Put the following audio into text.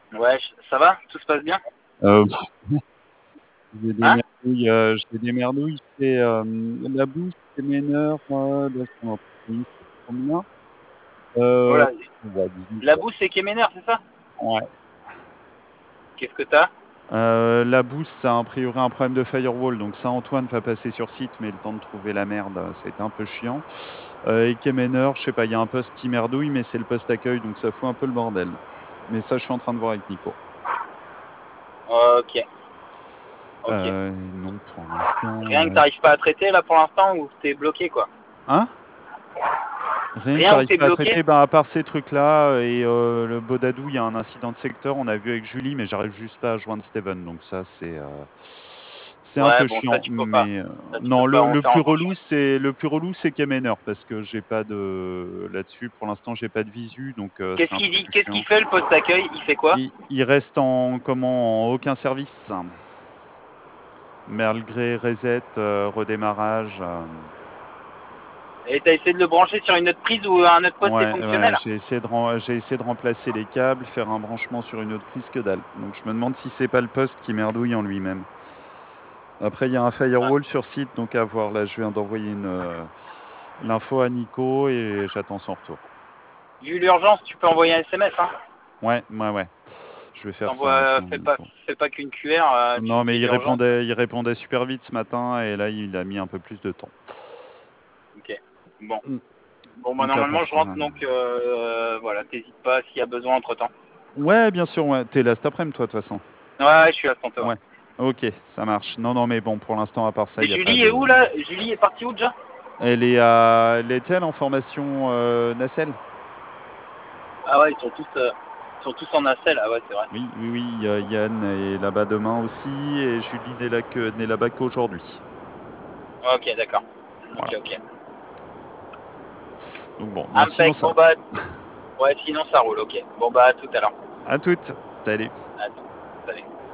Ouais, ça va? Tout se passe bien? Euh, j'ai des Hein? merdouilles, c'est la bouffe, c'est Méneur, là, je m'en rappelle, c'est combien? Euh, Voilà. ouais, 18, La quoi. boue, c'est Kemener, c'est ça? Ouais. Qu'est-ce que t'as? La bouffe, ça a priori un problème de firewall, donc ça, Antoine va passer sur site, mais le temps de trouver la merde, ça a été un peu chiant. Et Kemener, je sais pas, il y a un poste qui merdouille, mais c'est le poste accueil, donc ça fout un peu le bordel. Mais ça, je suis en train de voir avec Nico. Ok, ok. Non, pour l'instant. Rien que t'arrives pas à traiter là pour l'instant ou t'es bloqué quoi? Hein? Rien que Rien où j'arrive t'es pas à bloqué? traiter, bah, à part ces trucs-là et le Bodadou, il y a un incident de secteur, on a vu avec Julie, mais j'arrive juste pas à joindre Steven, donc ça c'est un Ouais, peu bon, ça chiant. tu peux pas. Mais Ça tu peux non, pas en le faire plus en temps chiant. relou, c'est Kemener parce que j'ai pas de là-dessus pour l'instant j'ai pas de visu, donc Qu'est-ce c'est un qu'il peu dit? plus Qu'est-ce qu'il chiant. fait le poste d'accueil? Il fait quoi? Il reste en aucun service, malgré reset, redémarrage. Et t'as essayé de le brancher sur une autre prise où un autre poste est Ouais, fonctionnel? j'ai essayé de remplacer les câbles, faire un branchement sur une autre prise, que dalle. Donc je me demande si c'est pas le poste qui merdouille en lui-même. Après, il y a un Ouais. firewall sur site, donc à voir. Là, je viens d'envoyer l'info à Nico et j'attends son retour. Vu l'urgence, tu peux envoyer un SMS, hein. Ouais. Je vais faire ça, T'envoies, tiens, fais Nico. pas qu'une QR, tu Non, mais dis l'urgence. il répondait super vite ce matin et là, il a mis un peu plus de temps. Ok. Bon. Mm. Bon, bah Donc à part normalement je ça. rentre, donc voilà, t'hésites pas s'il y a besoin entre temps. Ouais, bien sûr, ouais. T'es là cet après-midi, toi, de toute façon. Ouais, je suis à tantôt. Ouais. Ok, ça marche. Non, mais bon, pour l'instant, à part ça, Et il n'y a pas Julie est de. où là? Julie est partie où déjà? Elle était en formation nacelle. Ah ouais, ils sont tous en nacelle. Ah ouais, c'est vrai. Oui. Yann est là-bas demain aussi et Julie n'est là-bas qu'aujourd'hui. Ok, d'accord. Voilà. Ok. Donc bon, non, sinon Impec, ça bon va. bah, ouais, sinon ça roule, ok. Bon bah, à tout à l'heure. À toutes. Salut. À tout. Salut.